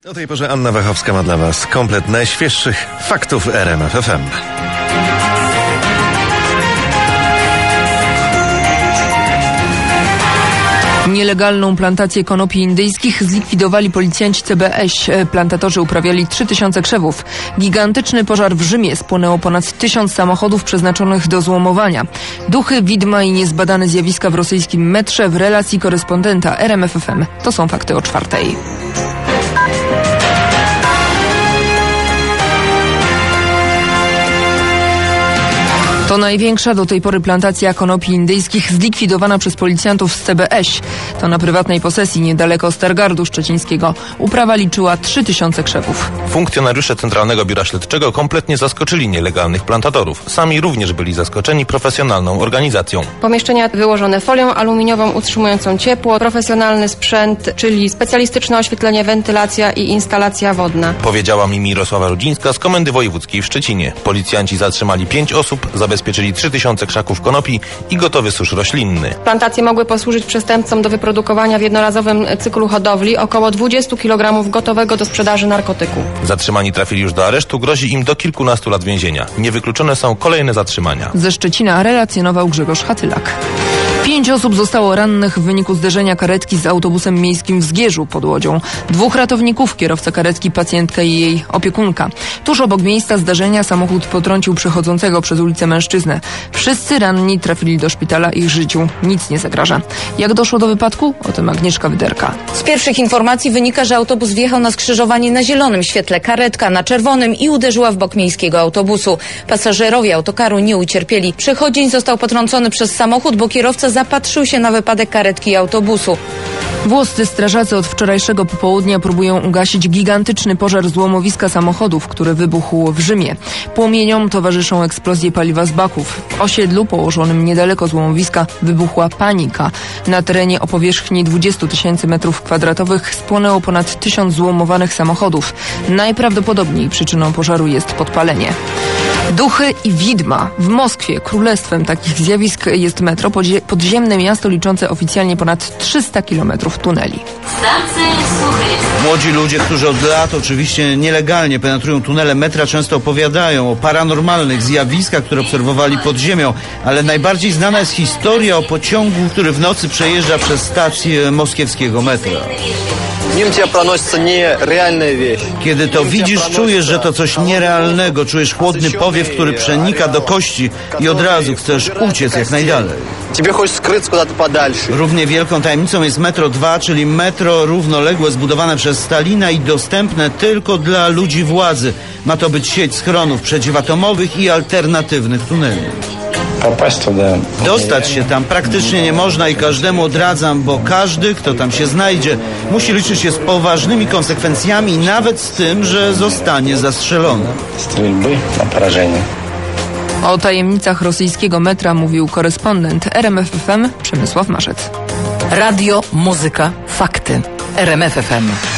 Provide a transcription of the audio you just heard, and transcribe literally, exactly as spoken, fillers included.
O tej porze Anna Wachowska ma dla Was komplet najświeższych faktów R M F F M. Nielegalną plantację konopi indyjskich zlikwidowali policjanci C B S. Plantatorzy uprawiali trzy tysiące krzewów. Gigantyczny pożar w Rzymie, spłonęło ponad tysiąc samochodów przeznaczonych do złomowania. Duchy, widma i niezbadane zjawiska w rosyjskim metrze w relacji korespondenta R M F F M. To są fakty o czwartej. To największa do tej pory plantacja konopi indyjskich zlikwidowana przez policjantów z C B S. To na prywatnej posesji niedaleko Stargardu Szczecińskiego. Uprawa liczyła trzy tysiące krzewów. Funkcjonariusze Centralnego Biura Śledczego kompletnie zaskoczyli nielegalnych plantatorów. Sami również byli zaskoczeni profesjonalną organizacją. Pomieszczenia wyłożone folią aluminiową utrzymującą ciepło, profesjonalny sprzęt, czyli specjalistyczne oświetlenie, wentylacja i instalacja wodna. Powiedziała mi Mirosława Rudzińska z Komendy Wojewódzkiej w Szczecinie. Policjanci zatrzymali pięć osób, zabezpieczyli trzy tysiące krzaków konopi i gotowy susz roślinny. Plantacje mogły posłużyć przestępcom do wyprodukowania w jednorazowym cyklu hodowli około dwadzieścia kilogramów gotowego do sprzedaży narkotyku. Zatrzymani trafili już do aresztu, grozi im do kilkunastu lat więzienia. Niewykluczone są kolejne zatrzymania. Ze Szczecina relacjonował Grzegorz Hatylak. Pięć osób zostało rannych w wyniku zderzenia karetki z autobusem miejskim w Zgierzu pod Łodzią. Dwóch ratowników, kierowca karetki, pacjentka i jej opiekunka. Tuż obok miejsca zdarzenia samochód potrącił przechodzącego przez ulicę mężczyznę. Wszyscy ranni trafili do szpitala, ich życiu nic nie zagraża. Jak doszło do wypadku? O tym Agnieszka Wyderka. Z pierwszych informacji wynika, że autobus wjechał na skrzyżowanie na zielonym świetle, karetka na czerwonym i uderzyła w bok miejskiego autobusu. Pasażerowie autokaru nie ucierpieli. Przechodzień został potrącony przez samochód, bo kierowca zapatrzył się na wypadek karetki i autobusu. Włoscy strażacy od wczorajszego popołudnia próbują ugasić gigantyczny pożar złomowiska samochodów, który wybuchł w Rzymie. Płomieniom towarzyszą eksplozje paliwa z baków. W osiedlu położonym niedaleko złomowiska wybuchła panika. Na terenie o powierzchni dwadzieścia tysięcy metrów kwadratowych spłonęło ponad tysiąc złomowanych samochodów. Najprawdopodobniej przyczyną pożaru jest podpalenie. Duchy i widma. W Moskwie królestwem takich zjawisk jest metro, podziemne miasto liczące oficjalnie ponad trzysta kilometrów tuneli. Młodzi ludzie, którzy od lat oczywiście nielegalnie penetrują tunele metra, często opowiadają o paranormalnych zjawiskach, które obserwowali pod ziemią, ale najbardziej znana jest historia o pociągu, który w nocy przejeżdża przez stację moskiewskiego metra. Kiedy to widzisz, czujesz, że to coś nierealnego, czujesz chłodny powiew, który przenika do kości i od razu chcesz uciec jak najdalej. Równie wielką tajemnicą jest metro dwa, czyli metro równoległe zbudowane przez Stalina i dostępne tylko dla ludzi władzy. Ma to być sieć schronów przeciwatomowych i alternatywnych tuneli. Dostać się tam praktycznie nie można i każdemu odradzam, bo każdy, kto tam się znajdzie, musi liczyć się z poważnymi konsekwencjami, nawet z tym, że zostanie zastrzelony. O tajemnicach rosyjskiego metra mówił korespondent R M F F M Przemysław Marzec. Radio, muzyka, fakty. R M F F M.